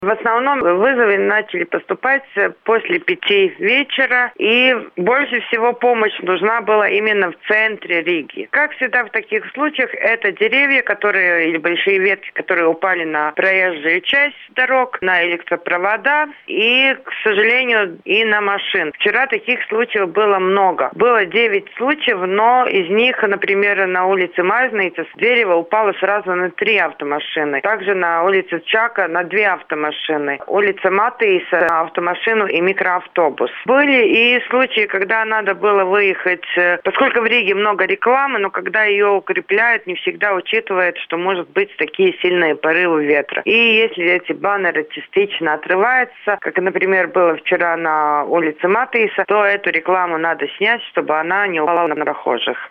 В основном вызовы начали поступать после 5 вечера, и больше всего помощь нужна была именно в центре Риги. Как всегда в таких случаях, это деревья, или большие ветки, которые упали на проезжую часть дорог, на электропровода и, к сожалению, и на машин. Вчера таких случаев было много. Было 9 случаев, но из них, например, на улице Мазница дерево упало сразу на 3 автомашины. Также на улице Чака на 2 автомашины. Улица Матейса, автомашину и микроавтобус. Были и случаи, когда надо было выехать, поскольку в Риге много рекламы, но когда ее укрепляют, не всегда учитывают, что может быть такие сильные порывы ветра. И если эти баннеры частично отрываются, как, например, было вчера на улице Матейса, то эту рекламу надо снять, чтобы она не упала на прохожих.